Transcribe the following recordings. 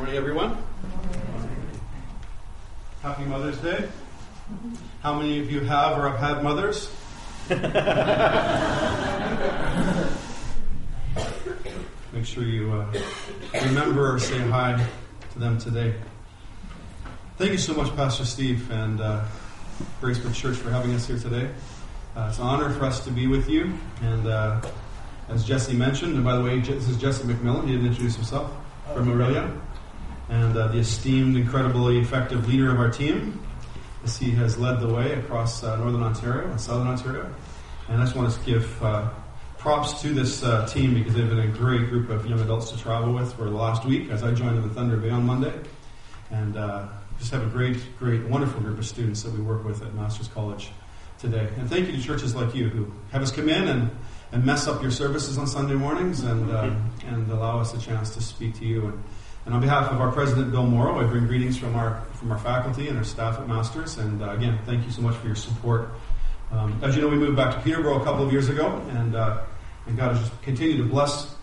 Morning, everyone. Happy Mother's Day. How many of you have or have had mothers? Make sure you remember or say hi to them today. Thank you so much, Pastor Steve and Gracebrook Church, for having us here today. It's an honor for us to be with you. And as Jesse mentioned, and by the way, this is Jesse McMillan. He didn't introduce himself, from Aurelia. And the esteemed, incredibly effective leader of our team, as he has led the way across Northern Ontario and Southern Ontario. And I just want to give props to this team because they've been a great group of young adults to travel with for the last week as I joined them in Thunder Bay on Monday. And just have a great, wonderful group of students that we work with at Masters College today. And thank you to churches like you who have us come in and mess up your services on Sunday mornings and allow us a chance to speak to you. And on behalf of our president, Bill Morrow, I bring greetings from our faculty and our staff at Masters. And again, thank you so much for your support. As you know, we moved back to Peterborough a couple of years ago, and God has just continued to bless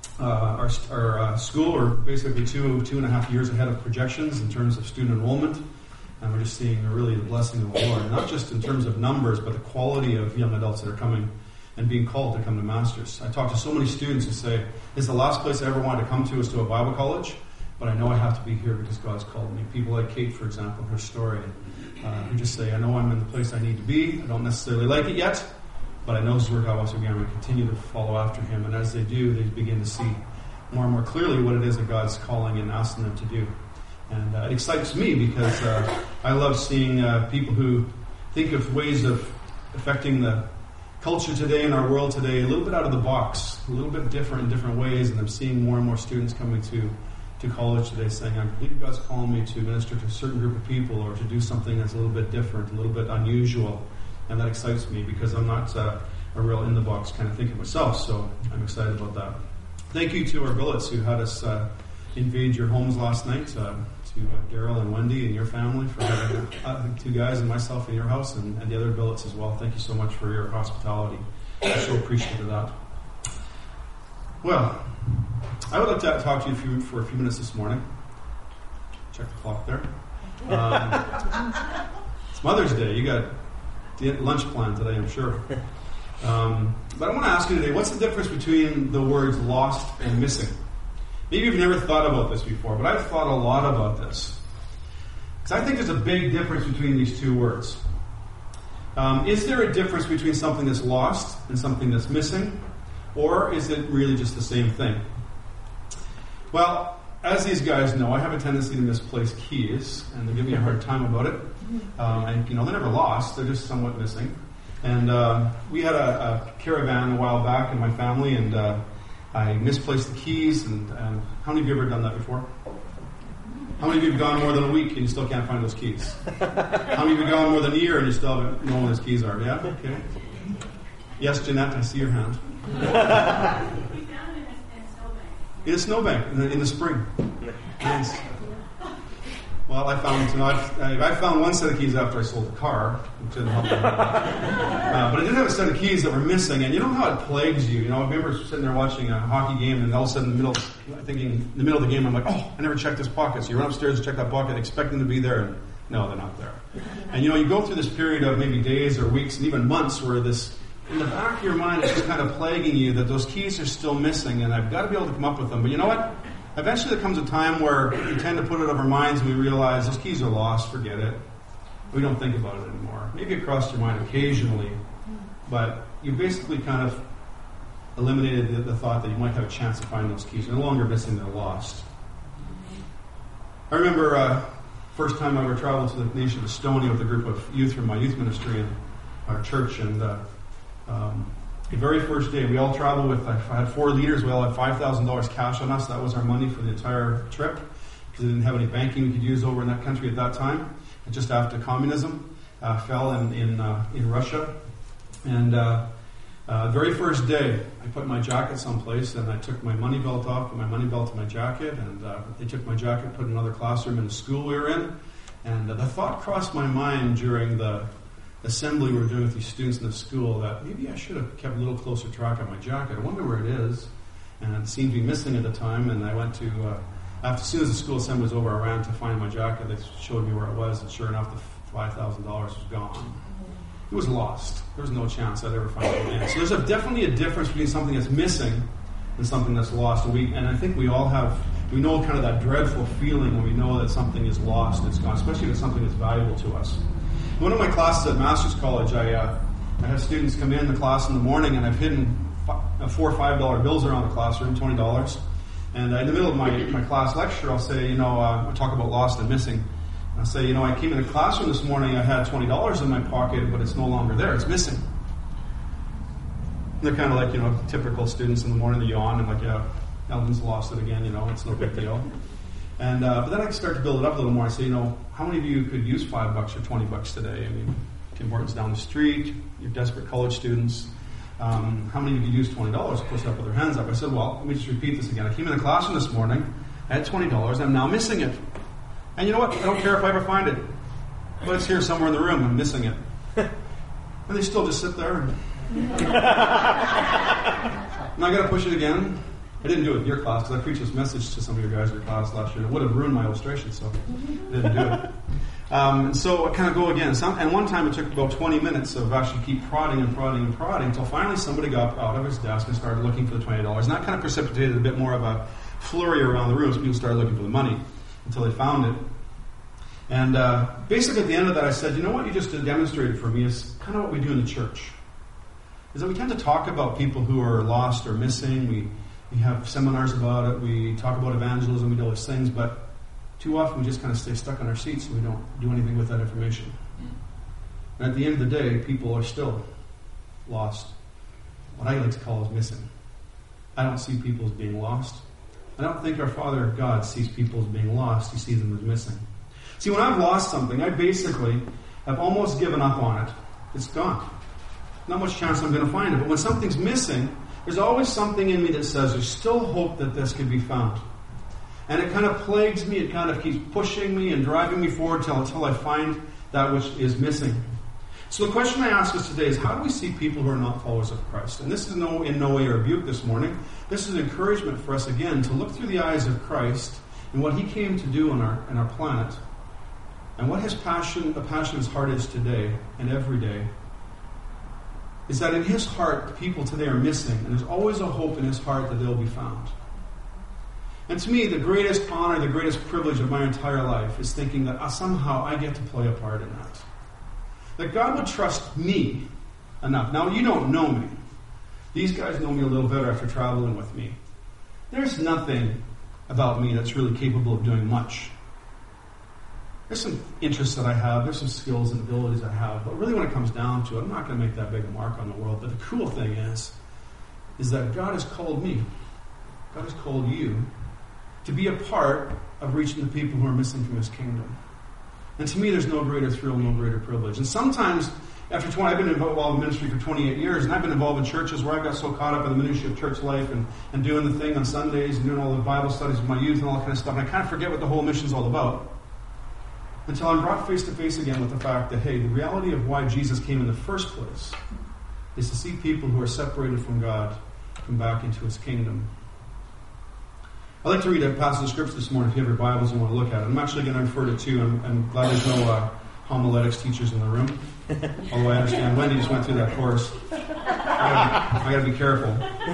our school. We're basically 2.5 years ahead of projections in terms of student enrollment. And we're just seeing really the blessing of the Lord, not just in terms of numbers, but the quality of young adults that are coming and being called to come to Masters. I talk to so many students who say, this is the last place I ever wanted to come to is to a Bible college, but I know I have to be here because God's called me. People like Kate, for example, her story, who just say, I know I'm in the place I need to be. I don't necessarily like it yet, but I know this is where God wants to be. I'm going to continue to follow after Him. And as they do, they begin to see more and more clearly what it is that God's calling and asking them to do. And it excites me because I love seeing people who think of ways of affecting the culture today in our world today a little bit out of the box, a little bit different in different ways. And I'm seeing more and more students coming to college today saying, I believe God's calling me to minister to a certain group of people or to do something that's a little bit different, a little bit unusual. And that excites me because I'm not a real in-the-box kind of thinker myself, so I'm excited about that. Thank you to our billets who had us invade your homes last night, to Daryl and Wendy and your family for having the two guys and myself in your house, and the other billets as well. Thank you so much for your hospitality. I'm so appreciative of that. Well, I would like to talk to you for a few minutes this morning. Check the clock there. It's Mother's Day. You got lunch planned today, I'm sure. But I want to ask you today, what's the difference between the words lost and missing? Maybe you've never thought about this before, but I've thought a lot about this. Because I think there's a big difference between these two words. Is there a difference between something that's lost and something that's missing? Or is it really just the same thing? Well, as these guys know, I have a tendency to misplace keys, and they give me a hard time about it. And they're never lost; they're just somewhat missing. And we had a caravan a while back in my family, and I misplaced the keys. And how many of you have ever done that before? How many of you have gone more than a week and you still can't find those keys? How many of you have gone more than a year and you still haven't known where those keys are? Yeah, okay. Yes, Jeanette, I see your hand. We found it in a snowbank in the spring. Nice. Well, I found one set of keys after I sold the car, which didn't help me. But I did have a set of keys that were missing, and you know how it plagues you. I remember sitting there watching a hockey game, and all of a sudden, in the middle of the game, I'm like, I never checked this pocket. So you run upstairs and check that pocket, expecting them to be there, and no, they're not there. And you go through this period of maybe days or weeks and even months where this, in the back of your mind, is just kind of plaguing you that those keys are still missing, and I've got to be able to come up with them. But you know what? Eventually there comes a time where we tend to put it over our minds and we realize those keys are lost, forget it. We don't think about it anymore. Maybe it crossed your mind occasionally, but you basically kind of eliminated the thought that you might have a chance to find those keys. They're no longer missing, they're lost. I remember first time I ever traveled to the nation of Estonia with a group of youth from my youth ministry in our church, and the very first day, we all traveled with, I had 4 leaders, we all had $5,000 cash on us. That was our money for the entire trip, because they didn't have any banking we could use over in that country at that time. And just after communism fell in Russia. And the very first day, I put my jacket someplace, and I took my money belt off, put my money belt in my jacket, and they took my jacket, put it in another classroom in the school we were in. And the thought crossed my mind during the assembly we were doing with these students in the school that maybe I should have kept a little closer track of my jacket. I wonder where it is. And it seemed to be missing at the time, and I went to As soon as the school assembly was over, I ran to find my jacket. They showed me where it was, and sure enough, the $5,000 was gone. It was lost. There was no chance I'd ever find it again. So there's definitely a difference between something that's missing and something that's lost. And I think we all we know kind of that dreadful feeling when we know that something is lost, it's gone, especially if it's something that's valuable to us. In one of my classes at Master's College, I have students come in the class in the morning, and I've hidden $4 or $5 bills around the classroom, $20. And in the middle of my class lecture, I'll say, I talk about lost and missing. I'll say, I came in the classroom this morning, I had $20 in my pocket, but it's no longer there, it's missing. And they're kind of like, typical students in the morning, they yawn and like, yeah, Elvin's lost it again, it's no big deal. And but then I start to build it up a little more. I say, how many of you could use $5 or $20 today? I mean, Tim Hortons down the street, you're desperate college students. How many of you could use $20? Push up with their hands up. I said, well, let me just repeat this again. I came in the classroom this morning, I had $20, I'm now missing it. And you know what? I don't care if I ever find it. But it's here somewhere in the room, I'm missing it. And they still just sit there. And I got to push it again. I didn't do it in your class because I preached this message to some of your guys in your class last year. It would have ruined my illustration, so I didn't do it. So I kind of go again. And one time it took about 20 minutes of actually keep prodding until finally somebody got out of his desk and started looking for the $20. And that kind of precipitated a bit more of a flurry around the room as people started looking for the money until they found it. And basically at the end of that I said, what you just demonstrated for me is kind of what we do in the church. Is that we tend to talk about people who are lost or missing. We have seminars about it. We talk about evangelism. We do all these things. But too often we just kind of stay stuck in our seats and we don't do anything with that information. And at the end of the day, people are still lost. What I like to call is missing. I don't see people as being lost. I don't think our Father God sees people as being lost. He sees them as missing. See, when I've lost something, I basically have almost given up on it. It's gone. Not much chance I'm going to find it. But when something's missing, there's always something in me that says there's still hope that this could be found. And it kind of plagues me. It kind of keeps pushing me and driving me forward until I find that which is missing. So the question I ask us today is, how do we see people who are not followers of Christ? And this is in no way a rebuke this morning. This is an encouragement for us, again, to look through the eyes of Christ and what He came to do on our planet. And what the passion of His heart is today and every day is that in His heart, people today are missing, and there's always a hope in His heart that they'll be found. And to me, the greatest honor, the greatest privilege of my entire life is thinking that somehow I get to play a part in that. That God would trust me enough. Now, you don't know me. These guys know me a little better after traveling with me. There's nothing about me that's really capable of doing much. There's some interests that I have. There's some skills and abilities I have. But really when it comes down to it, I'm not going to make that big a mark on the world. But the cool thing is that God has called me. God has called you to be a part of reaching the people who are missing from His kingdom. And to me, there's no greater thrill, no greater privilege. And sometimes, I've been involved in ministry for 28 years, and I've been involved in churches where I got so caught up in the ministry of church life and doing the thing on Sundays and doing all the Bible studies with my youth and all that kind of stuff. And I kind of forget what the whole mission's all about. Until I'm brought face to face again with the fact that, hey, the reality of why Jesus came in the first place is to see people who are separated from God come back into His kingdom. I'd like to read a passage of Scripture this morning if you have your Bibles and want to look at it. I'm actually going to refer to two. I'm glad there's no homiletics teachers in the room. Although I understand Wendy just went through that course. I got to be careful.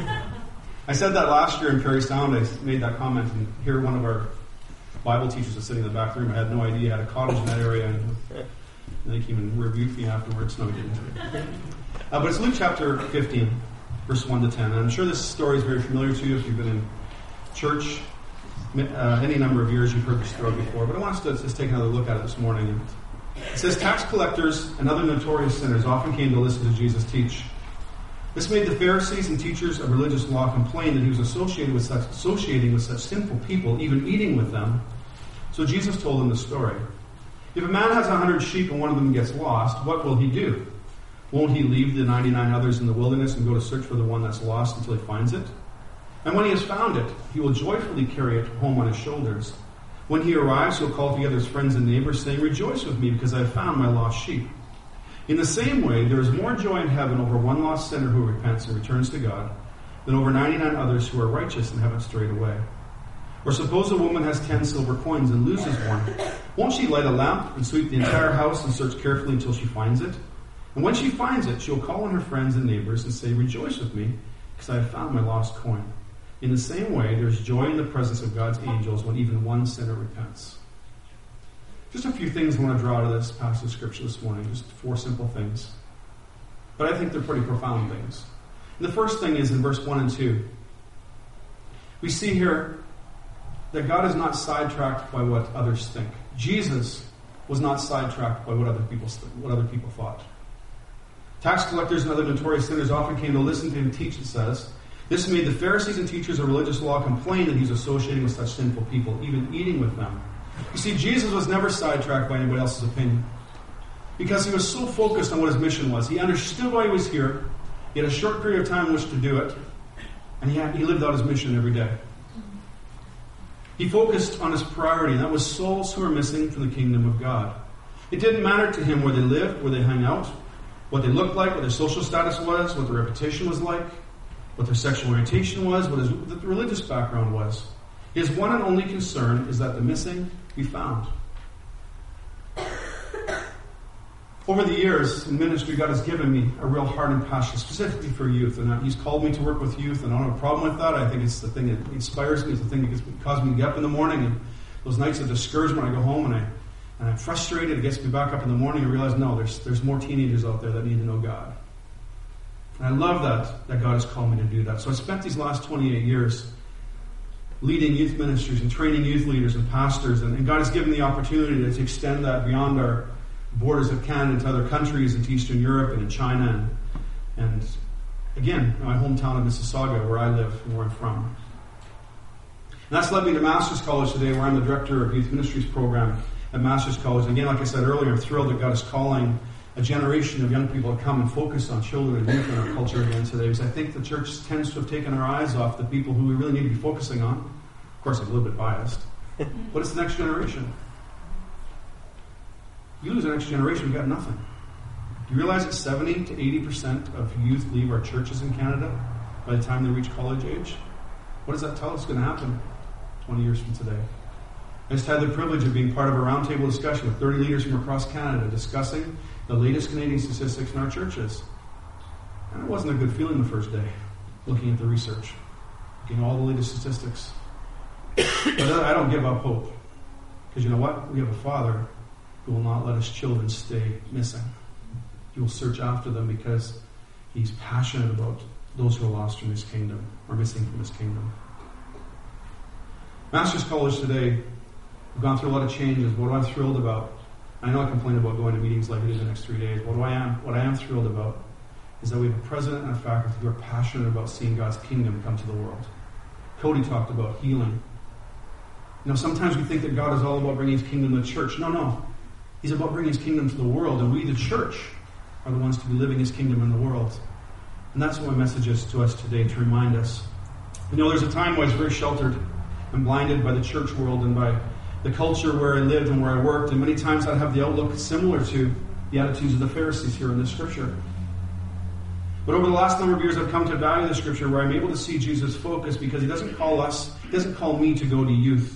I said that last year in Perry Sound. I made that comment, and here one of our Bible teachers was sitting in the back room. I had no idea. I had a cottage in that area, and they came and rebuked me afterwards. No, he didn't. But it's Luke chapter 15, verse 1 to 10. And I'm sure this story is very familiar to you if you've been in church any number of years. You've heard the story before. But I want us to just take another look at it this morning. It says, tax collectors and other notorious sinners often came to listen to Jesus teach. This made the Pharisees and teachers of religious law complain that He was associating with such sinful people, even eating with them. So Jesus told them the story. If a man has 100 sheep and one of them gets lost, what will he do? Won't he leave the 99 others in the wilderness and go to search for the one that's lost until he finds it? And when he has found it, he will joyfully carry it home on his shoulders. When he arrives, he'll call together his friends and neighbors, saying, "Rejoice with me, because I have found my lost sheep." In the same way, there is more joy in heaven over one lost sinner who repents and returns to God than over 99 others who are righteous and haven't strayed away. Or suppose a woman has 10 silver coins and loses one. Won't she light a lamp and sweep the entire house and search carefully until she finds it? And when she finds it, she'll call on her friends and neighbors and say, "Rejoice with me, because I have found my lost coin." In the same way, there's joy in the presence of God's angels when even one sinner repents. Just a few things I want to draw out of this passage of Scripture this morning. Just 4 simple things. But I think they're pretty profound things. And the first thing is in verse 1 and 2. We see here that God is not sidetracked by what others think. Jesus was not sidetracked by what other people thought. Tax collectors and other notorious sinners often came to listen to him teach, it says. This made the Pharisees and teachers of religious law complain that he was associating with such sinful people, even eating with them. You see, Jesus was never sidetracked by anybody else's opinion, because he was so focused on what his mission was. He understood why he was here. He had a short period of time in which to do it, and he lived out his mission every day. He focused on his priority, and that was souls who were missing from the kingdom of God. It didn't matter to him where they lived, where they hung out, what they looked like, what their social status was, what their reputation was like, what their sexual orientation was, what the religious background was. His one and only concern is that the missing be found. Over the years in ministry, God has given me a real heart and passion, specifically for youth. And He's called me to work with youth, and I don't have a problem with that. I think it's the thing that inspires me. It's the thing that causes me to get up in the morning. And those nights of discouragement, I go home and I'm frustrated. It gets me back up in the morning and realize, no, there's more teenagers out there that need to know God. And I love that God has called me to do that. So I spent these last 28 years leading youth ministries and training youth leaders and pastors. And God has given me the opportunity to extend that beyond our borders of Canada to other countries, into Eastern Europe and in China. And again, my hometown of Mississauga, where I live and where I'm from. And that's led me to Master's College today, where I'm the director of Youth Ministries program at Master's College. And again, like I said earlier, I'm thrilled that God is calling a generation of young people to come and focus on children and youth in our culture again today, because I think the church tends to have taken our eyes off the people who we really need to be focusing on. Of course, I'm a little bit biased, but it's the next generation. You lose the next generation, we've got nothing. Do you realize that 70 to 80% of youth leave our churches in Canada by the time they reach college age? What does that tell us is going to happen 20 years from today? I just had the privilege of being part of a roundtable discussion with 30 leaders from across Canada discussing the latest Canadian statistics in our churches. And it wasn't a good feeling the first day, looking at the research, looking at all the latest statistics. But I don't give up hope. Because you know what? We have a Father who will not let his children stay missing. He will search after them because he's passionate about those who are lost from his kingdom, or missing from his kingdom. Master's College today, we've gone through a lot of changes. What I'm thrilled about, I know I complain about going to meetings like it is the next 3 days. What I am thrilled about is that we have a president and a faculty who are passionate about seeing God's kingdom come to the world. Cody talked about healing. Sometimes we think that God is all about bringing his kingdom to the church. No. He's about bringing his kingdom to the world, and we, the church, are the ones to be living his kingdom in the world. And that's what my message is to us today, to remind us. There's a time where I was very sheltered and blinded by the church world and by the culture where I lived and where I worked, and many times I'd have the outlook similar to the attitudes of the Pharisees here in this scripture. But over the last number of years, I've come to value the scripture where I'm able to see Jesus' focus, because he doesn't call me to go to youth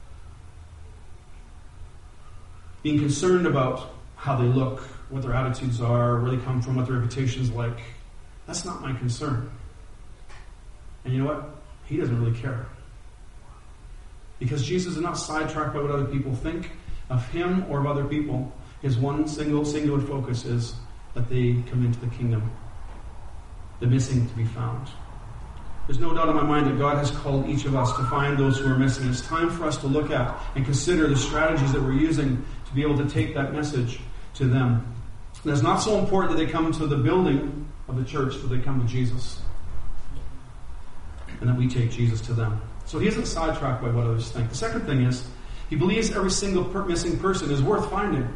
being concerned about how they look, what their attitudes are, where they come from, what their reputation is like. That's not my concern. And you know what? He doesn't really care. Because Jesus is not sidetracked by what other people think of him or of other people. His one singular focus is that they come into the kingdom, the missing to be found. There's no doubt in my mind that God has called each of us to find those who are missing. It's time for us to look at and consider the strategies that we're using to be able to take that message to them. And it's not so important that they come to the building of the church, that they come to Jesus. And that we take Jesus to them. So he isn't sidetracked by what others think. The second thing is, he believes every single missing person is worth finding.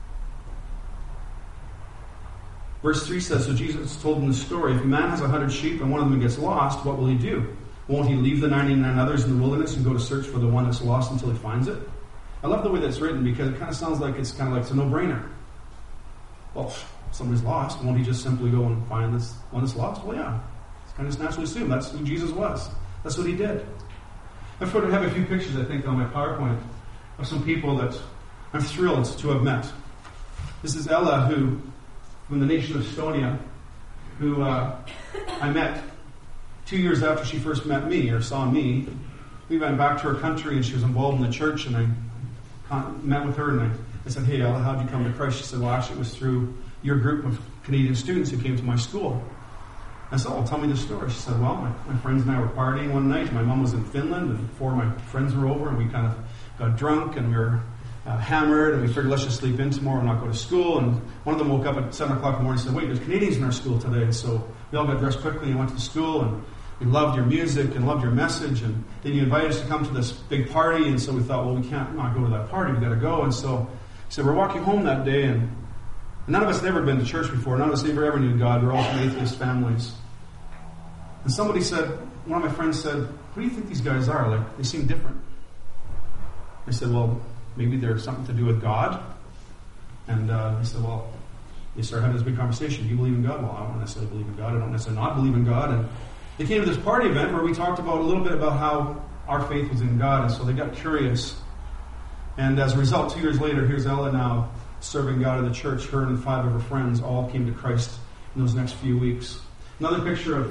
Verse 3 says, so Jesus told them the story. If a man has 100 sheep and one of them gets lost, what will he do? Won't he leave the 99 others in the wilderness and go to search for the one that's lost until he finds it? I love the way that's written, because it kind of sounds like it's a no-brainer. Well, if somebody's lost, won't he just simply go and find this one that's lost? Well, yeah. It's kind of just naturally assumed that's who Jesus was. That's what he did. I have a few pictures, I think, on my PowerPoint of some people that I'm thrilled to have met. This is Ella, who, from the nation of Estonia, who I met 2 years after she first met me, or saw me. We went back to her country, and she was involved in the church, and I met with her, and I said, "Hey, Ella, how did you come to Christ?" She said, "Well, actually, it was through your group of Canadian students who came to my school." I said, "Oh, tell me the story." She said, "Well, my friends and I were partying one night. My mom was in Finland, and 4 of my friends were over, and we kind of got drunk, and we were hammered, and we figured, let's just sleep in tomorrow and not go to school." And one of them woke up at 7 o'clock in the morning and said, "Wait, there's Canadians in our school today." And so we all got dressed quickly and went to the school, and we loved your music and loved your message. And then you invited us to come to this big party, and so we thought, well, we can't not go to that party. We got to go. And so he said, we're walking home that day, and none of us had ever been to church before. None of us ever knew God. We're all from atheist families. And somebody said, one of my friends said, "What do you think these guys are? Like, they seem different." I said, "Well, maybe there's something to do with God." And he said, "Well," they started having this big conversation. "Do you believe in God?" "Well, I don't necessarily believe in God. I don't necessarily not believe in God." And they came to this party event where we talked about a little bit about how our faith was in God. And so they got curious. And as a result, 2 years later, here's Ella now serving God in the church. Her and 5 of her friends all came to Christ in those next few weeks. Another picture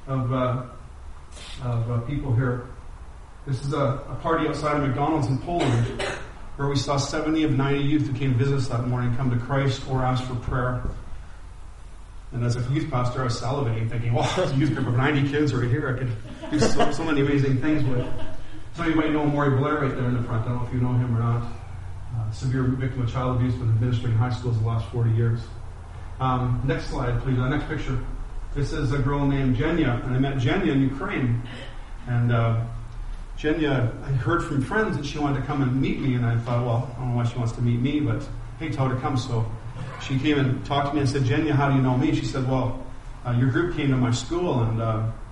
of people here. This is a party outside of McDonald's in Poland where we saw 70 of 90 youth who came to visit us that morning come to Christ or ask for prayer. And as a youth pastor, I was salivating, thinking, wow, there's a youth group of 90 kids right here. I could do so many amazing things with. Some of you might know Maury Blair right there in the front. I don't know if you know him or not. Severe victim of child abuse, been administering in high schools the last 40 years. Next slide, please. Next picture. This is a girl named Jenya, and I met Jenya in Ukraine. And Jenya, I heard from friends that she wanted to come and meet me, and I thought, well, I don't know why she wants to meet me, but hey, tell her to come. So she came and talked to me and said, "Jenya, how do you know me?" She said, "Well, your group came to my school, and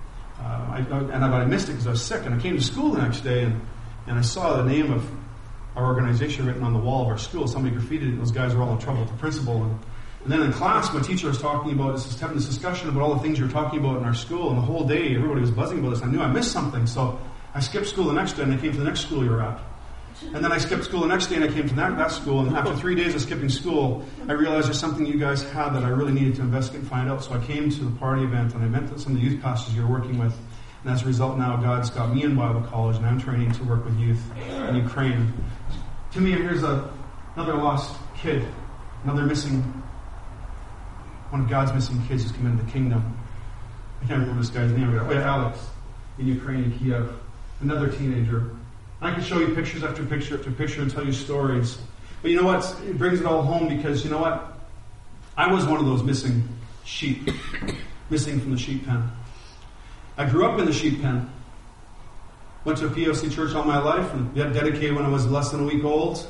I missed it because I was sick. And I came to school the next day, and I saw the name of our organization written on the wall of our school. Somebody graffitied it, and those guys were all in trouble with the principal. And then in class, my teacher was talking about this, having this discussion about all the things you were talking about in our school, and the whole day everybody was buzzing about this. I knew I missed something, so I skipped school the next day, and I came to the next school you were at. And then I skipped school the next day, and I came to that school. And after 3 days of skipping school, I realized there's something you guys had that I really needed to investigate and find out. So I came to the party event, and I met some of the youth pastors you're working with. And as a result, now God's got me in Bible college, and I'm training to work with youth in Ukraine. To me, here's another lost kid, another one of God's missing kids who's come into the kingdom. I can't remember this guy's name. Oh, yeah, Alex, in Ukraine, in Kiev. Another teenager. I could show you pictures after picture after picture and tell you stories. But you know what? It brings it all home because, you know what? I was one of those missing sheep. Missing from the sheep pen. I grew up in the sheep pen. Went to a POC church all my life and got dedicated when I was less than a week old.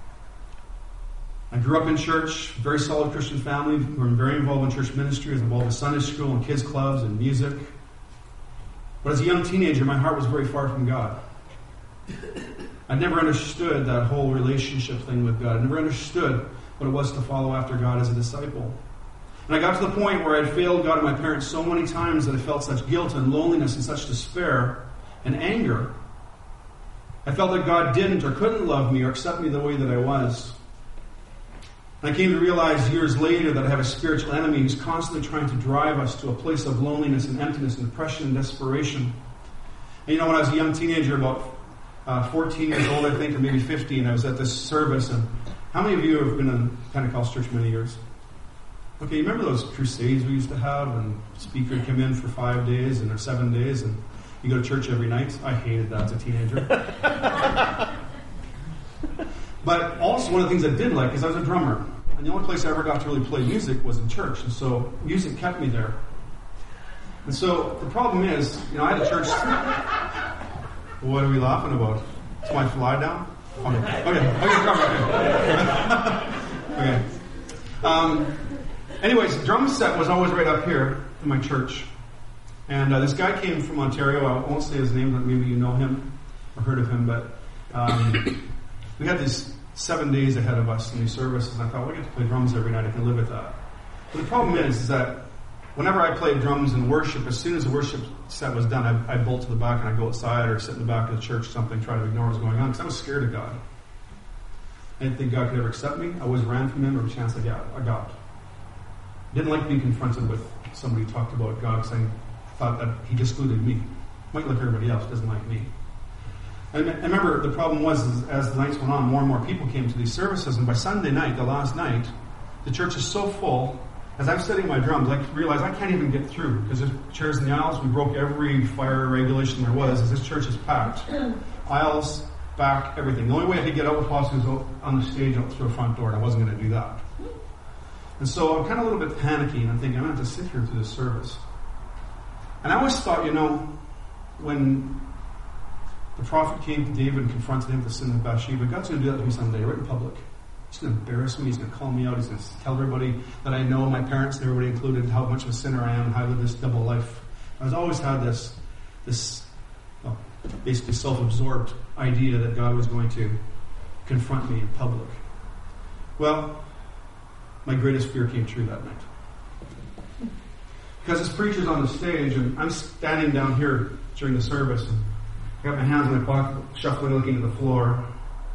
I grew up in church, very solid Christian family. We were very involved in church ministry. I was involved in Sunday school and kids clubs and music. But as a young teenager, my heart was very far from God. I never understood that whole relationship thing with God. I never understood what it was to follow after God as a disciple. And I got to the point where I'd failed God and my parents so many times that I felt such guilt and loneliness and such despair and anger. I felt that God didn't or couldn't love me or accept me the way that I was. And I came to realize years later that I have a spiritual enemy who's constantly trying to drive us to a place of loneliness and emptiness and depression and desperation. And you know, when I was a young teenager, about 14 years old, I think, or maybe 15, I was at this service. And how many of you have been in Pentecostal church many years? Okay, you remember those crusades we used to have, and the speaker would come in for 5 days or 7 days, and you go to church every night? I hated that as a teenager. But also one of the things I did like is I was a drummer. And the only place I ever got to really play music was in church. And so music kept me there. And so the problem is, you know, I had a church... What are we laughing about? Is my fly down? Okay. Anyways, the drum set was always right up here in my church. And this guy came from Ontario. I won't say his name, but maybe you know him or heard of him. But we had these 7 days ahead of us in these services. And I thought, well, I get to play drums every night. I can live with that. But the problem is that whenever I played drums in worship, as soon as the worship set was done, I'd bolt to the back and I'd go outside or sit in the back of the church or something, try to ignore what was going on, because I was scared of God. I didn't think God could ever accept me. I always ran from Him every chance I got. Didn't like being confronted with somebody who talked about God, because I thought that He excluded me. Might like everybody else, doesn't like me. I remember the problem was, as the nights went on, more and more people came to these services, and by Sunday night, the last night, the church is so full. As I'm setting my drums, I realize I can't even get through, because there's chairs in the aisles. We broke every fire regulation there was, as this church is packed. Aisles, back, everything. The only way I could get out with possibly was out on the stage, out through a front door, and I wasn't going to do that. And so I'm kind of a little bit panicky, and I'm thinking, I'm going to have to sit here through this service. And I always thought, when the prophet came to David and confronted him with the sin of Bathsheba, God's going to do that to me someday, right in public. He's going to embarrass me. He's going to call me out. He's going to tell everybody that I know, my parents and everybody included, how much of a sinner I am and how I live this double life. I've always had this basically self-absorbed idea that God was going to confront me in public. Well, my greatest fear came true that night. Because this preacher's on the stage, and I'm standing down here during the service, and I got my hands in my pocket, shuffling, looking at the floor.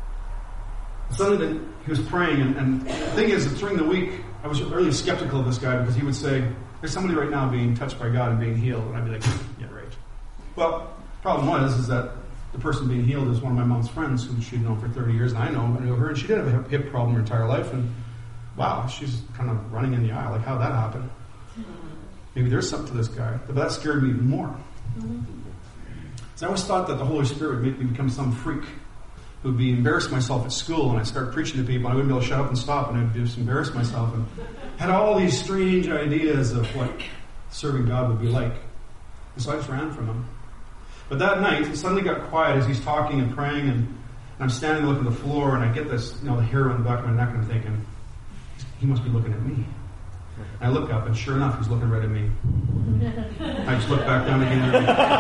Suddenly he was praying, and the thing is, during the week, I was really skeptical of this guy, because he would say, there's somebody right now being touched by God and being healed. And I'd be like, yeah, right. Well, the problem is that the person being healed is one of my mom's friends, who she'd known for 30 years, and I know her, and she did have a hip problem her entire life, and wow, she's kind of running in the aisle. Like, how'd that happen? Maybe there's something to this guy. But that scared me even more. So I always thought that the Holy Spirit would make me become some freak who would be embarrassed myself at school, and I'd start preaching to people, and I wouldn't be able to shut up and stop, and I'd just embarrass myself, and had all these strange ideas of what serving God would be like. And so I just ran from him. But that night, it suddenly got quiet as he's talking and praying, and I'm standing looking at the floor, and I get this, the hair on the back of my neck, and I'm thinking, he must be looking at me. And I look up, and sure enough, he's looking right at me. I just look back down again.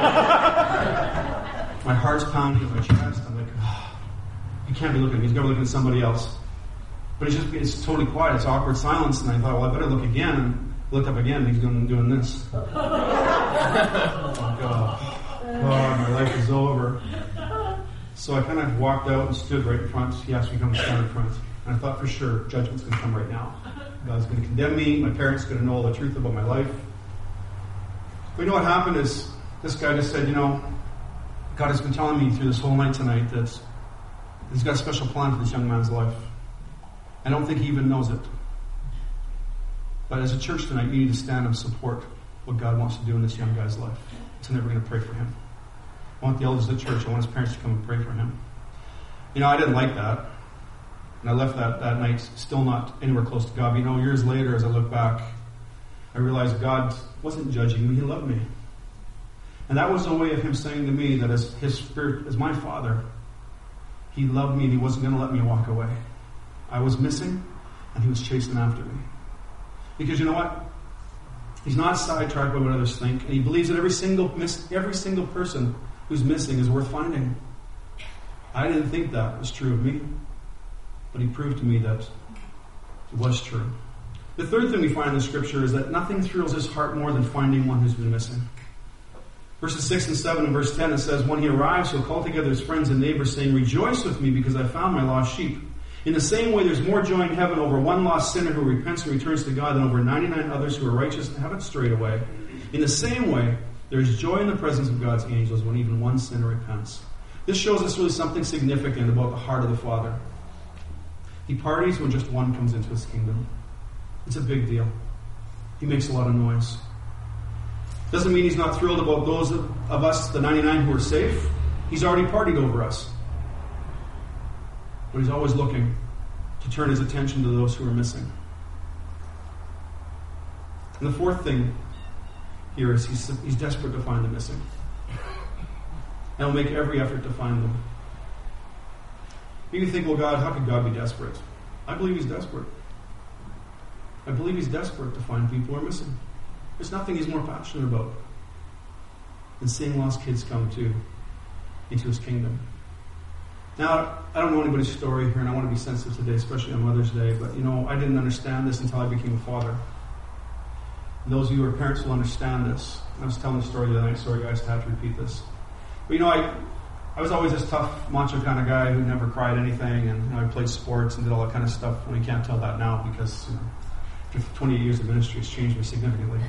My heart's pounding in my chest. I'm like, he can't be looking at me. He's got to be looking at somebody else. But it's totally quiet. It's awkward silence. And I thought, well, I better look again. And looked up again, and he's doing this. Oh, God, my life is over. So I kind of walked out and stood right in front. He asked me to come stand in front. And I thought for sure, judgment's going to come right now. God's going to condemn me. My parents are going to know all the truth about my life. But what happened is, this guy just said, God has been telling me through this whole night tonight that He's got a special plan for this young man's life. I don't think he even knows it. But as a church tonight, you need to stand and support what God wants to do in this young guy's life. So we're going to pray for him. I want the elders of the church, I want his parents to come and pray for him. I didn't like that. And I left that night still not anywhere close to God. But years later, as I look back, I realized God wasn't judging me. He loved me. And that was a way of Him saying to me that as His Spirit, as my Father, He loved me and He wasn't going to let me walk away. I was missing, and He was chasing after me. Because you know what? He's not sidetracked by what others think, and He believes that every single person who's missing is worth finding. I didn't think that was true of me, but He proved to me that it was true. The third thing we find in the Scripture is that nothing thrills His heart more than finding one who's been missing. Verses 6 and 7 and verse 10, it says, when He arrives, He'll call together His friends and neighbors, saying, rejoice with me, because I found my lost sheep. In the same way, there's more joy in heaven over one lost sinner who repents and returns to God than over 99 others who are righteous and haven't strayed away. In the same way, there's joy in the presence of God's angels when even one sinner repents. This shows us really something significant about the heart of the Father. He parties when just one comes into His kingdom. It's a big deal. He makes a lot of noise. Doesn't mean He's not thrilled about those of us, the 99 who are safe. He's already partied over us. But He's always looking to turn His attention to those who are missing. And the fourth thing here is He's desperate to find the missing. And He'll make every effort to find them. You think, well, God, how could God be desperate? I believe He's desperate. I believe He's desperate to find people who are missing. There's nothing He's more passionate about than seeing lost kids come into His kingdom. Now, I don't know anybody's story here, and I want to be sensitive today, especially on Mother's Day, but I didn't understand this until I became a father. And those of you who are parents will understand this. I was telling the story the other night, sorry guys, I have to repeat this. But I was always this tough, macho kind of guy who never cried anything, and I played sports and did all that kind of stuff. Well, you can't tell that now because 28 years of ministry has changed me significantly.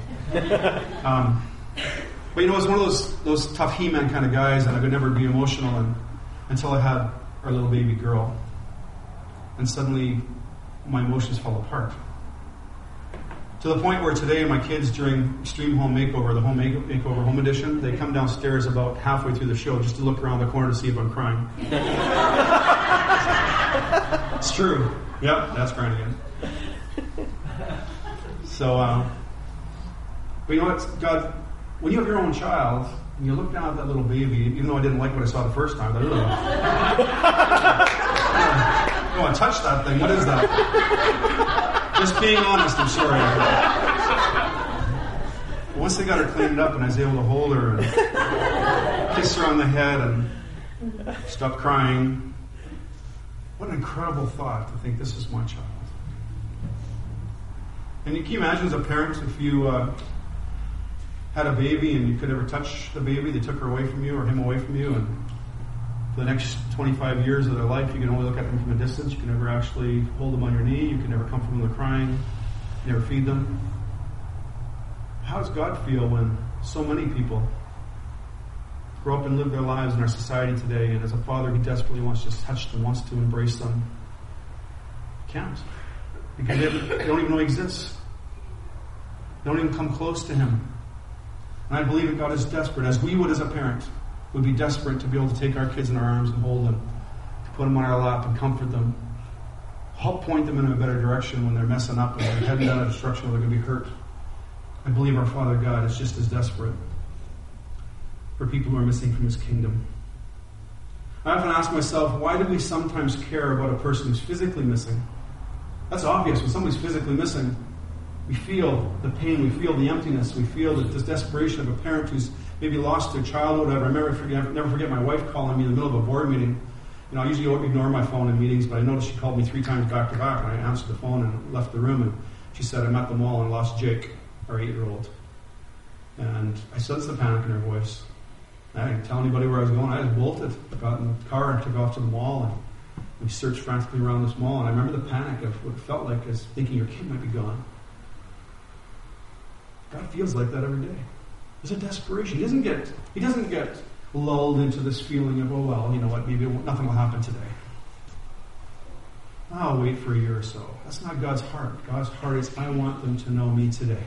But I was one of those tough He-Man kind of guys, and I could never be emotional until I had our little baby girl. And suddenly, my emotions fell apart. To the point where today, my kids, during Extreme Home Makeover, the Home Edition, they come downstairs about halfway through the show just to look around the corner to see if I'm crying. It's true. Yep, that's crying again. So, but you know what, God, when you have your own child, and you look down at that little baby, even though I didn't like what I saw the first time, I really don't want to touch that thing. What is that? Just being honest, I'm sorry. Once they got her cleaned up and I was able to hold her and kiss her on the head and stop crying, what an incredible thought to think this is my child. And can you imagine as a parent if you had a baby and you could never touch the baby, they took her away from you or him away from you, and for the next 25 years of their life, you can only look at them from a distance. You can never actually hold them on your knee. You can never comfort them when they're crying. You never feed them. How does God feel when so many people grow up and live their lives in our society today, and as a father, he desperately wants to just touch them, wants to embrace them? Can't. Because they don't even know he exists. They don't even come close to him. And I believe that God is desperate, as we would as a parent, would be desperate to be able to take our kids in our arms and hold them, to put them on our lap and comfort them, help point them in a better direction when they're messing up and they're heading down a destruction or they're going to be hurt. I believe our Father God is just as desperate for people who are missing from his kingdom. I often ask myself, why do we sometimes care about a person who's physically missing? That's obvious. When somebody's physically missing, we feel the pain, we feel the emptiness, we feel this desperation of a parent who's maybe lost their child or whatever. I never forget my wife calling me in the middle of a board meeting. I usually ignore my phone in meetings, but I noticed she called me 3 times back to back, and I answered the phone and left the room, and she said, I'm at the mall and lost Jake, our 8-year-old. And I sensed the panic in her voice. I didn't tell anybody where I was going. I just bolted, got in the car and took off to the mall, and we searched frantically around this mall, and I remember the panic of what it felt like as thinking your kid might be gone. God feels like that every day. There's a desperation. He doesn't get lulled into this feeling of, oh well, you know what, maybe nothing will happen today. I'll wait for a year or so. That's not God's heart. God's heart is, I want them to know me today.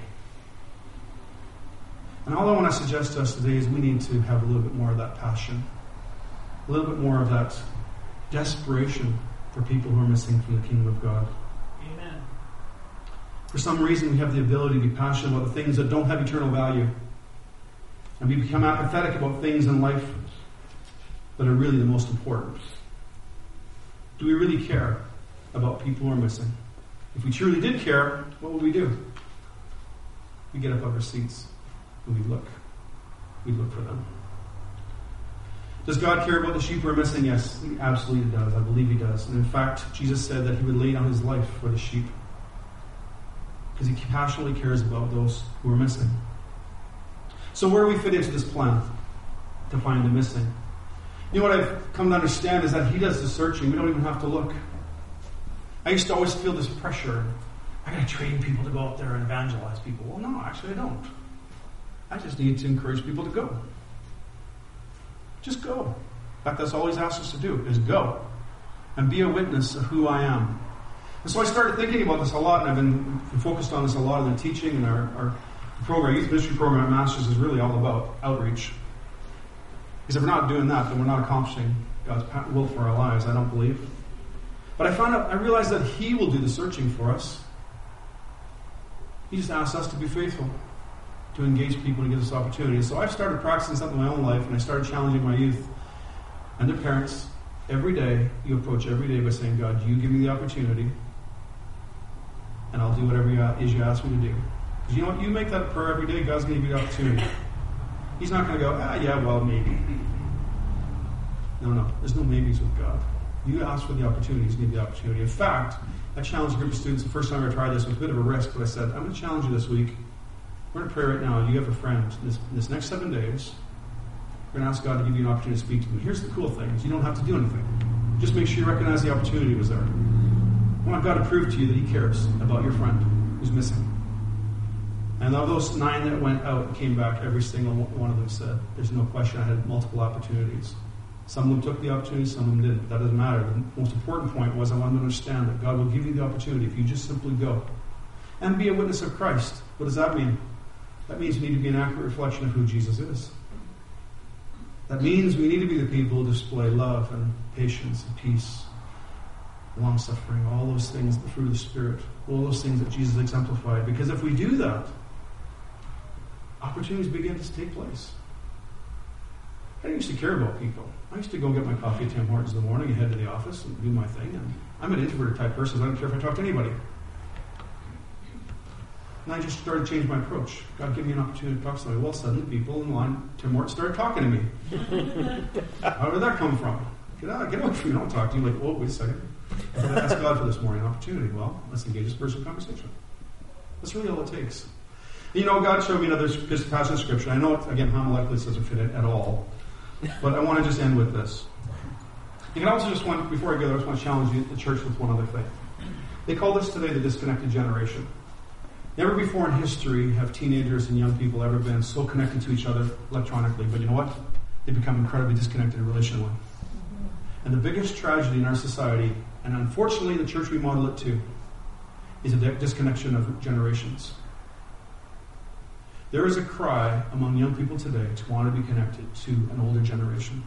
And all I want to suggest to us today is we need to have a little bit more of that passion, a little bit more of that desperation for people who are missing from the kingdom of God. Amen. For some reason, we have the ability to be passionate about the things that don't have eternal value. And we become apathetic about things in life that are really the most important. Do we really care about people who are missing? If we truly did care, what would we do? We get up out of our seats and we look. We look for them. Does God care about the sheep who are missing? Yes, he absolutely does. I believe he does. And in fact, Jesus said that he would lay down his life for the sheep because he passionately cares about those who are missing. So where do we fit into this plan to find the missing? You know what I've come to understand is that he does the searching. We don't even have to look. I used to always feel this pressure. I got to train people to go out there and evangelize people. Well, no, actually I don't. I just need to encourage people to go. Just go. In fact, that's all he's asked us to do, is go. And be a witness of who I am. And so I started thinking about this a lot, and I've been focused on this a lot in the teaching, and our program, youth ministry program at Masters, is really all about outreach. Because if we're not doing that, then we're not accomplishing God's will for our lives, I don't believe. But I realized that he will do the searching for us. He just asks us to be faithful, to engage people and give us opportunities. So I've started practicing something in my own life, and I started challenging my youth and their parents. Every day, you approach every day by saying, God, you give me the opportunity, and I'll do whatever it is you ask me to do. Because you know what? You make that prayer every day, God's going to give you the opportunity. He's not going to go, yeah, well, maybe. No. There's no maybes with God. You ask for the opportunity, he's going to give you the opportunity. In fact, I challenged a group of students the first time I tried this with a bit of a risk, but I said, I'm going to challenge you this week We're going to pray right now. You have a friend. This next 7 days, we're going to ask God to give you an opportunity to speak to them. Here's the cool thing, is you don't have to do anything. Just make sure you recognize the opportunity was there. I want God to prove to you that He cares about your friend who's missing. And of those 9 that went out and came back, every single one of them said, there's no question, I had multiple opportunities. Some of them took the opportunity, some of them didn't. That doesn't matter. The most important point was I wanted to understand that God will give you the opportunity if you just simply go. And be a witness of Christ. What does that mean? That means we need to be an accurate reflection of who Jesus is. That means we need to be the people who display love and patience and peace, long-suffering, all those things, the fruit of the Spirit, all those things that Jesus exemplified. Because if we do that, opportunities begin to take place. I didn't used to care about people. I used to go get my coffee at Tim Hortons in the morning and head to the office and do my thing. And I'm an introverted type person, so I don't care if I talk to anybody. And I just started to change my approach. God gave me an opportunity to talk to somebody. Well, suddenly people in line, Tim Hortons, started talking to me. How did that come from? Get away from me, I don't talk to you. Like, oh, wait a second. I asked God for this morning, an opportunity. Well, let's engage this person in conversation. That's really all it takes. You know, God showed me another passage of Scripture. I know, again, homiletically doesn't fit it at all. But I want to just end with this. You can also just want, before I go there, I just want to challenge you, the church, with one other thing. They call this today the disconnected generation. Never before in history have teenagers and young people ever been so connected to each other electronically. But you know what? They become incredibly disconnected relationally. And the biggest tragedy in our society, and unfortunately the church we model it to, is a disconnection of generations. There is a cry among young people today to want to be connected to an older generation.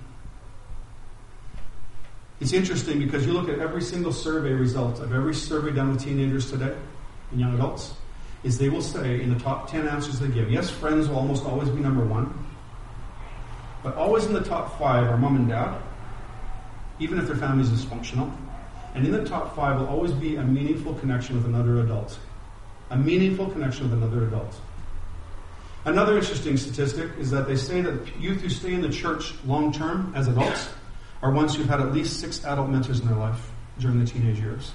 It's interesting because you look at every single survey result of every survey done with teenagers today and young adults, is they will say in the top 10 answers they give, yes, friends will almost always be number 1, but always in the top 5 are mom and dad, even if their family is dysfunctional. And in the top 5 will always be a meaningful connection with another adult. A meaningful connection with another adult. Another interesting statistic is that they say that youth who stay in the church long term as adults are ones who've had at least 6 adult mentors in their life during the teenage years.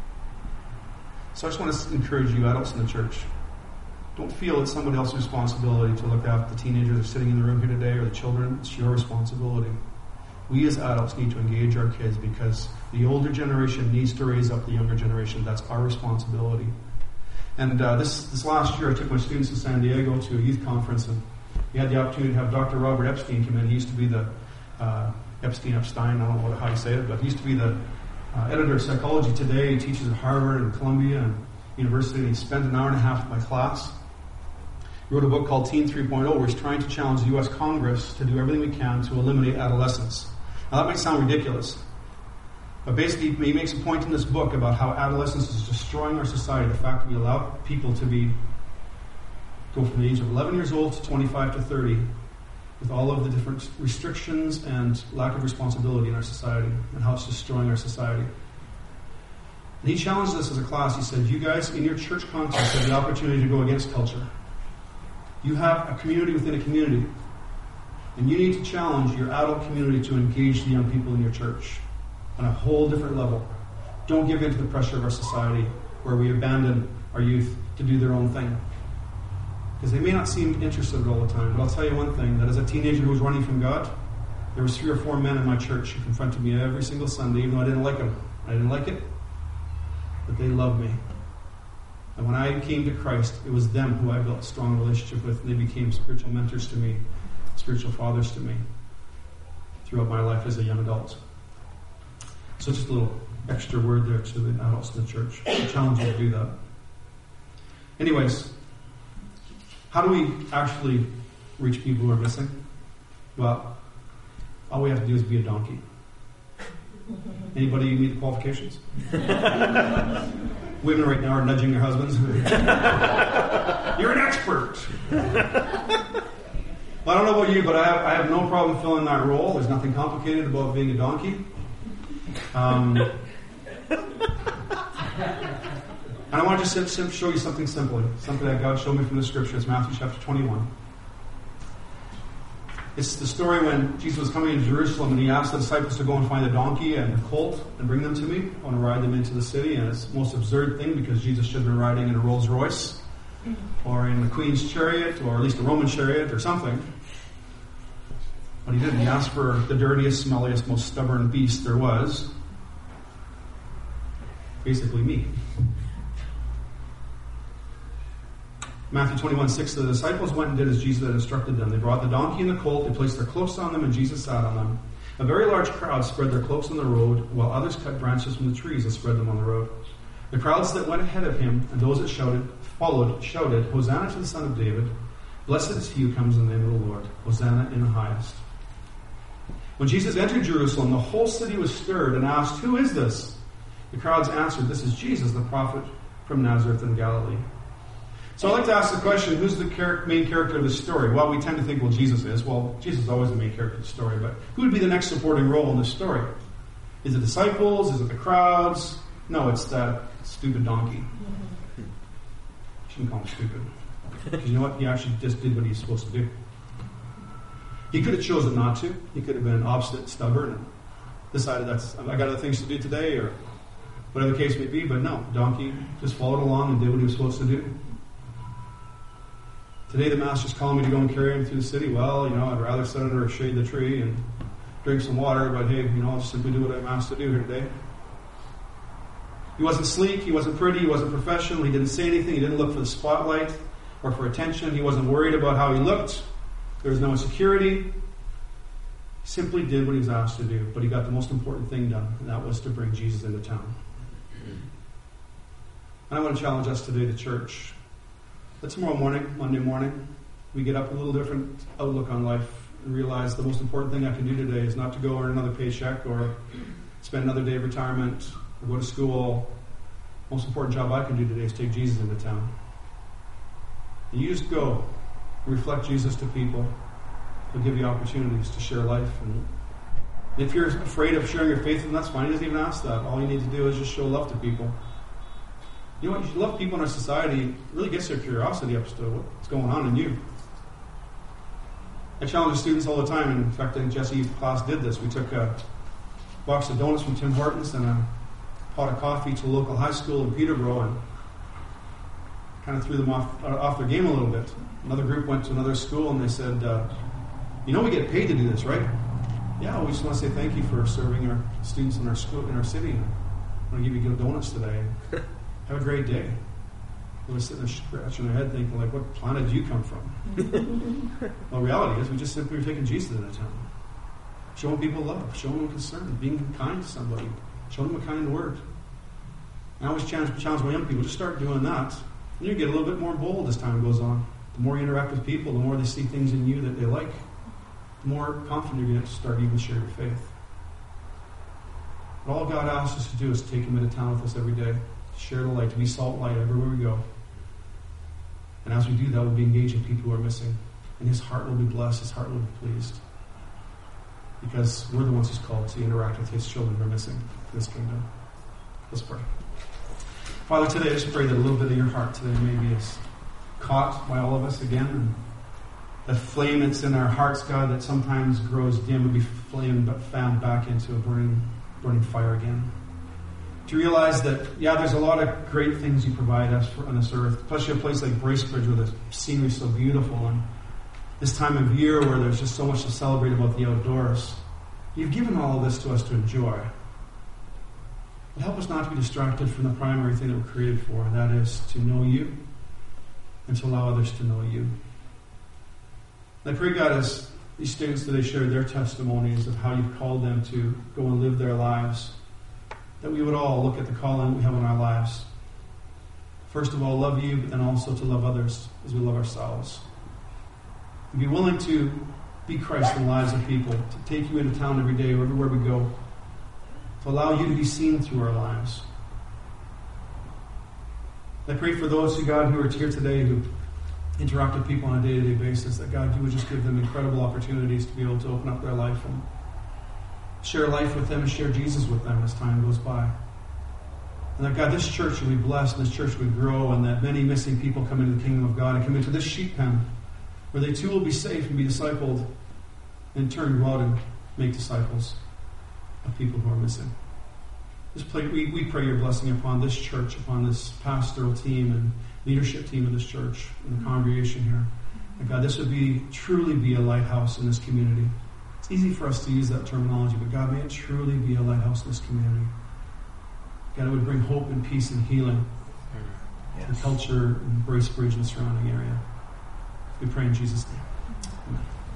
So I just want to encourage you adults in the church. Don't feel it's somebody else's responsibility to look after the teenagers that are sitting in the room here today or the children. It's your responsibility. We as adults need to engage our kids because the older generation needs to raise up the younger generation. That's our responsibility. And this last year, I took my students to San Diego to a youth conference, and we had the opportunity to have Dr. Robert Epstein come in. He used to be the Epstein, I don't know how you say it, but he used to be the editor of Psychology Today. He teaches at Harvard and Columbia and University, and he spent an hour and a half with my class. He wrote a book called Teen 3.0, where he's trying to challenge the U.S. Congress to do everything we can to eliminate adolescence. Now, that might sound ridiculous, but basically he makes a point in this book about how adolescence is destroying our society. The fact that we allow people to go from the age of 11 years old to 25 to 30 with all of the different restrictions and lack of responsibility in our society and how it's destroying our society. And he challenged us as a class. He said, you guys in your church context have the opportunity to go against culture. You have a community within a community. And you need to challenge your adult community to engage the young people in your church on a whole different level. Don't give in to the pressure of our society where we abandon our youth to do their own thing. Because they may not seem interested all the time, but I'll tell you one thing, that as a teenager who was running from God, there was 3 or 4 men in my church who confronted me every single Sunday, even though I didn't like them. I didn't like it, but they loved me. And when I came to Christ, it was them who I built a strong relationship with, and they became spiritual mentors to me, spiritual fathers to me throughout my life as a young adult. So just a little extra word there to the adults in the church. I challenge you to do that. Anyways, how do we actually reach people who are missing? Well, all we have to do is be a donkey. Anybody meet the qualifications? Women right now are nudging their husbands. You're an expert. Well, I don't know about you, but I have no problem filling that role. There's nothing complicated about being a donkey. And I want to just show you something simple, something that God showed me from the Scripture. It's Matthew chapter 21. It's the story when Jesus was coming to Jerusalem and he asked the disciples to go and find a donkey and a colt and bring them to me. I want to ride them into the city, and it's the most absurd thing because Jesus should have been riding in a Rolls Royce. or in the queen's chariot, or at least a Roman chariot or something. But he didn't. He asked for the dirtiest, smelliest, most stubborn beast there was. Basically me. Matthew 21:6, the disciples went and did as Jesus had instructed them. They brought the donkey and the colt, they placed their cloaks on them, and Jesus sat on them. A very large crowd spread their cloaks on the road, while others cut branches from the trees and spread them on the road. The crowds that went ahead of him, and those that followed, shouted, Hosanna to the Son of David. Blessed is he who comes in the name of the Lord. Hosanna in the highest. When Jesus entered Jerusalem, the whole city was stirred and asked, Who is this? The crowds answered, This is Jesus, the prophet from Nazareth in Galilee. So I'd like to ask the question, who's the main character of the story? Well, we tend to think, Jesus is. Well, Jesus is always the main character of the story, but who would be the next supporting role in this story? Is it disciples? Is it the crowds? No, it's that stupid donkey. You shouldn't call him stupid. Because you know what? He actually just did what he's supposed to do. He could have chosen not to. He could have been obstinate, stubborn, and decided I got other things to do today, or whatever the case may be. But no, the donkey just followed along and did what he was supposed to do. Today the master's calling me to go and carry him through the city. Well, I'd rather sit under a shade of the tree and drink some water, but hey, I'll just simply do what I'm asked to do here today. He wasn't sleek, he wasn't pretty, he wasn't professional, he didn't say anything, he didn't look for the spotlight or for attention, he wasn't worried about how he looked, there was no insecurity. He simply did what he was asked to do, but he got the most important thing done, and that was to bring Jesus into town. And I want to challenge us today, the church, that tomorrow morning, Monday morning, we get up a little different outlook on life and realize the most important thing I can do today is not to go earn another paycheck or spend another day of retirement or go to school. The most important job I can do today is take Jesus into town. And you just go and reflect Jesus to people. He'll give you opportunities to share life. And if you're afraid of sharing your faith with them, that's fine. He doesn't even ask that. All you need to do is just show love to people. You know what? You love people in our society. It really gets their curiosity up to what's going on in you. I challenge students all the time, and in fact, I think Jesse's class did this. We took a box of donuts from Tim Hortons and a pot of coffee to a local high school in Peterborough and kind of threw them off their game a little bit. Another group went to another school and they said, we get paid to do this, right? Yeah, we just want to say thank you for serving our students in our school, in our city. I want to give you donuts today. Have a great day. They were sitting there scratching their head thinking, what planet did you come from? Well, the reality is we just simply were taking Jesus into town. Showing people love, showing them concern, being kind to somebody, showing them a kind word. And I always challenge my young people, just start doing that. And you get a little bit more bold as time goes on. The more you interact with people, the more they see things in you that they like, the more confident you're going to start even share your faith. But all God asks us to do is take him into town with us every day. Share the light, to be salt and light everywhere we go. And as we do that, we'll be engaging people who are missing. And his heart will be blessed, his heart will be pleased. Because we're the ones he's called to interact with his children who are missing in this kingdom. Let's pray. Father, today I just pray that a little bit of your heart today maybe is caught by all of us again. And that flame that's in our hearts, God, that sometimes grows dim, would be flamed but fanned back into a burning fire again. To realize that, there's a lot of great things you provide us on this earth, especially a place like Bracebridge where the scenery is so beautiful, and this time of year where there's just so much to celebrate about the outdoors. You've given all of this to us to enjoy. But help us not to be distracted from the primary thing that we're created for, and that is to know you and to allow others to know you. And I pray, God, as these students today share their testimonies of how you've called them to go and live their lives, that we would all look at the calling we have in our lives. First of all, love you, but then also to love others as we love ourselves. And be willing to be Christ in the lives of people, to take you into town every day, everywhere we go, to allow you to be seen through our lives. I pray for those who are here today who interact with people on a day-to-day basis, that God, you would just give them incredible opportunities to be able to open up their life and share life with them and share Jesus with them as time goes by. And that, God, this church will be blessed, and this church will grow, and that many missing people come into the kingdom of God and come into this sheep pen, where they too will be safe and be discipled, and in turn go out and make disciples of people who are missing. we pray your blessing upon this church, upon this pastoral team and leadership team of this church and the congregation here. And God, this would truly be a lighthouse in this community. It's easy for us to use that terminology, but God, may it truly be a lighthouse in this community. God, it would bring hope and peace and healing to the culture and Bracebridge and the surrounding area. We pray in Jesus' name. Amen.